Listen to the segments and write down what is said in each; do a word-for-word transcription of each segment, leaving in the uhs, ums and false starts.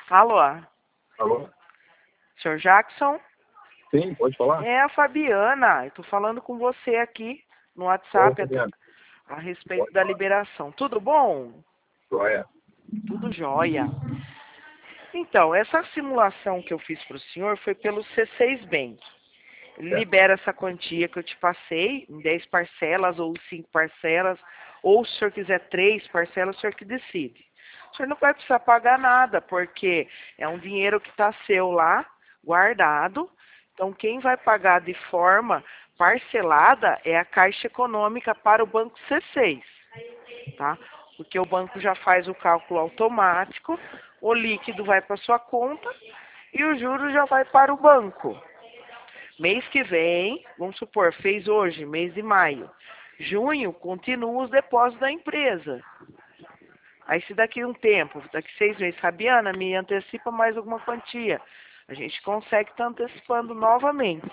Alô, Alô? senhor Jackson? Sim, pode falar? É a Fabiana. Eu tô falando com você aqui no Oi, WhatsApp a, Fabiano. a respeito da liberação. Tudo bom? Joia. Tudo jóia. Então, essa simulação que eu fiz para o senhor foi pelo C seis Bank. Ele É. libera essa quantia que eu te passei em dez parcelas ou cinco parcelas, ou se o senhor quiser três parcelas, o senhor que decide. O senhor não vai precisar pagar nada, porque é um dinheiro que está seu lá, guardado. Então, quem vai pagar de forma parcelada é a Caixa Econômica para o Banco C seis, tá? Porque o banco já faz o cálculo automático, o líquido vai para sua conta e o juro já vai para o banco. Mês que vem, vamos supor, fez hoje, mês de maio. Junho, continua os depósitos da empresa. Aí se daqui um tempo, daqui seis meses, Fabiana, me antecipa mais alguma quantia. A gente consegue estar antecipando novamente.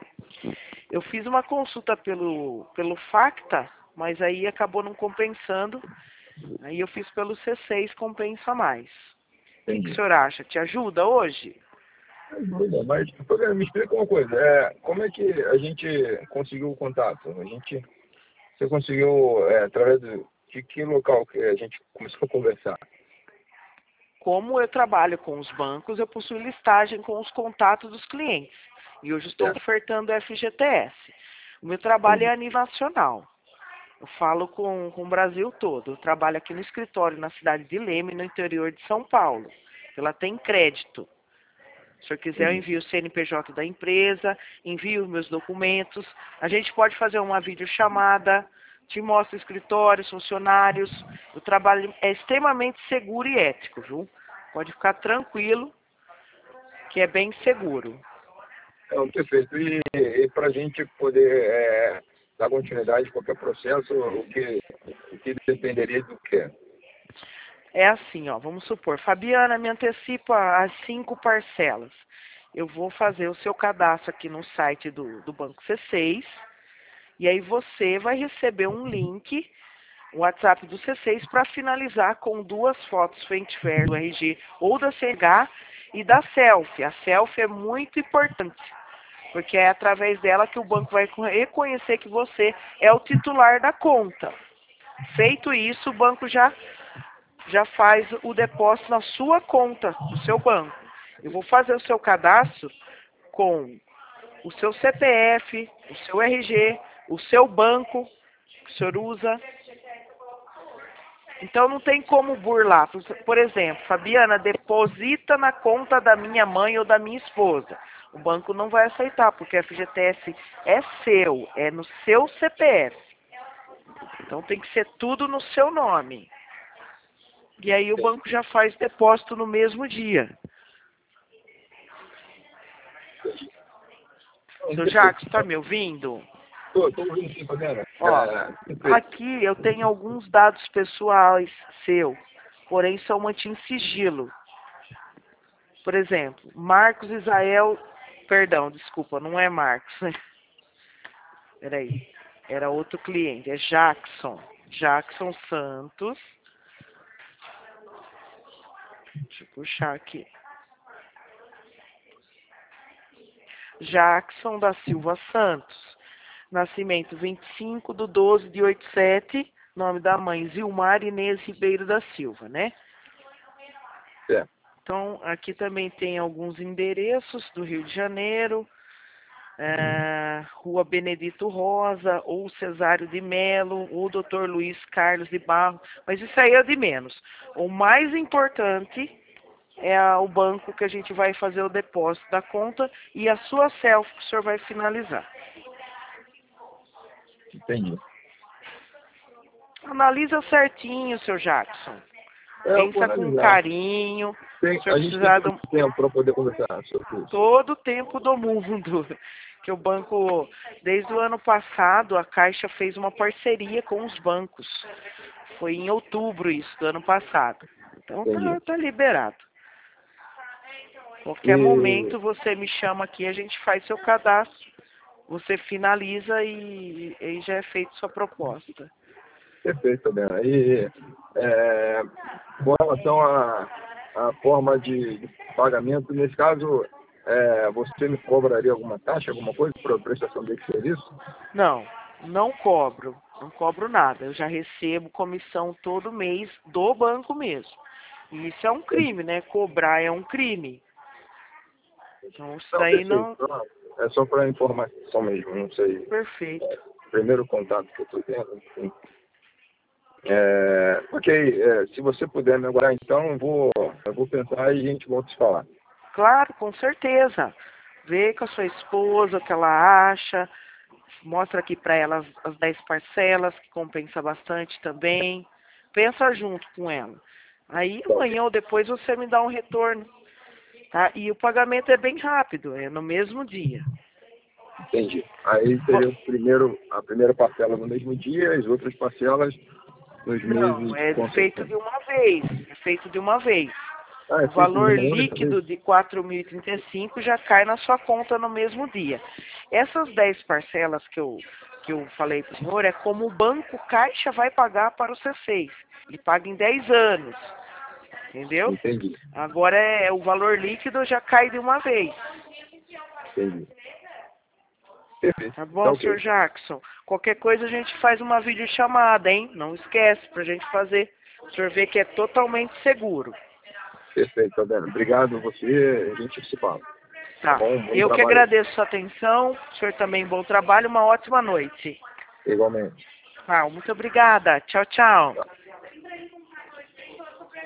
Eu fiz uma consulta pelo, pelo Facta, mas aí acabou não compensando. Aí eu fiz pelo C seis, compensa mais. O que, que o Entendi. senhor acha? Te ajuda hoje? Ajuda, mas Fabiano, me explica uma coisa. É, como é que a gente conseguiu o contato? A gente, você conseguiu, é, através de, de que local que a gente começou a conversar? Como eu trabalho com os bancos, eu possuo listagem com os contatos dos clientes. E hoje estou É, ofertando F G T S. O meu trabalho é entendi. a nível nacional. Eu falo com, com o Brasil todo. Eu trabalho aqui no escritório, na cidade de Leme, no interior de São Paulo. Ela tem crédito. Se o senhor quiser, eu Entendi. envio o C N P J da empresa, envio os meus documentos. A gente pode fazer uma videochamada, te mostro o escritório, os funcionários. O trabalho é extremamente seguro e ético, viu? Pode ficar tranquilo, que é bem seguro. Então, perfeito. E, e para a gente poder é, dar continuidade a qualquer processo, o que, o que dependeria do quê? É assim, ó, vamos supor, Fabiana, me antecipa as cinco parcelas. Eu vou fazer o seu cadastro aqui no site do, do Banco C seis, e aí você vai receber um link, o WhatsApp do C seis, para finalizar com duas fotos frente a frente do R G ou da C N H e da selfie. A selfie é muito importante, porque é através dela que o banco vai reconhecer que você é o titular da conta. Feito isso, o banco já já faz o depósito na sua conta, no seu banco. Eu vou fazer o seu cadastro com o seu C P F, o seu R G, o seu banco que o senhor usa. Então não tem como burlar. Por exemplo, Fabiana, deposita na conta da minha mãe ou da minha esposa. O banco não vai aceitar, porque a F G T S é seu, é no seu C P F. Então tem que ser tudo no seu nome. E aí o banco já faz depósito no mesmo dia. Então, Seu perfeito. Jacques, está me ouvindo? Estou ouvindo sim, Fabiano. Ó, É, perfeito. aqui eu tenho alguns dados pessoais seu, porém são mantidos em sigilo. Por exemplo, Marcos Israel, perdão, desculpa, não é Marcos, né? Peraí, era outro cliente, é Jackson. Jackson Santos. Deixa eu puxar aqui. Jackson da Silva Santos. Nascimento vinte e cinco de doze de oitenta e sete. Nome da mãe Zilmar Inês Ribeiro da Silva, né? É. Então, aqui também tem alguns endereços do Rio de Janeiro. É, Rua Benedito Rosa, ou Cesário de Melo, ou doutor Luiz Carlos de Barro. Mas isso aí é de menos. O mais importante é a- o banco que a gente vai fazer o depósito da conta e a sua selfie que o senhor vai finalizar. Entendi. Analisa certinho, seu Jackson. É, eu vou Pensa com analisar. carinho. Se Tem, o senhor a gente tem precisar de quanto um- tempo para poder conversar sobre isso? todo o tempo do mundo. Que o banco, desde o ano passado, a Caixa fez uma parceria com os bancos. Foi em outubro isso, do ano passado. Então Entendi. tá, tá liberado. Qualquer E, momento você me chama aqui, a gente faz seu cadastro. Você finaliza e, e já é feita sua proposta. perfeito, Fabiano. E é, com relação a, a forma de, de pagamento. Nesse caso, é, você me cobraria alguma taxa, alguma coisa para a prestação desse serviço? Não, não cobro, não cobro nada. Eu já recebo comissão todo mês do banco mesmo. E isso é um crime, né? Cobrar é um crime. Então isso Não, daí perfeito. não. Não, é só para informação mesmo, não sei. Perfeito. Primeiro contato que eu estou tendo, enfim. É, ok, é, se você puder me aguardar, então, eu vou, eu vou pensar e a gente volta a se falar. Claro, com certeza. Vê com a sua esposa o que ela acha. Mostra aqui para ela as, as dez parcelas, que compensa bastante também. Pensa junto com ela. Aí amanhã ou depois você me dá um retorno. Tá? E o pagamento é bem rápido, é no mesmo dia. Entendi. Aí seria o primeiro, a primeira parcela no mesmo dia, as outras parcelas nos Não, meses é feito de consequentes. uma vez. É feito de uma vez. Ah, é O feito de valor uma única vez? líquido de quatro mil e trinta e cinco já cai na sua conta no mesmo dia. Essas dez parcelas que eu, que eu falei para o senhor é como o banco Caixa vai pagar para o C seis. Ele paga em dez anos. Entendeu? Entendi, Agora é o valor líquido já cai de uma vez. entendi. Perfeito. Tá Tá bom, senhor ok. Jackson? Qualquer coisa a gente faz uma videochamada, hein? Não esquece pra gente fazer. O senhor vê que é totalmente seguro. Perfeito, tá vendo? Obrigado a você, a gente se fala. Tá Tá. bom? Bom Eu que trabalho. agradeço a sua atenção. O senhor também bom trabalho. Uma ótima noite. Igualmente. Ah, muito obrigada. Tchau, tchau. Tá.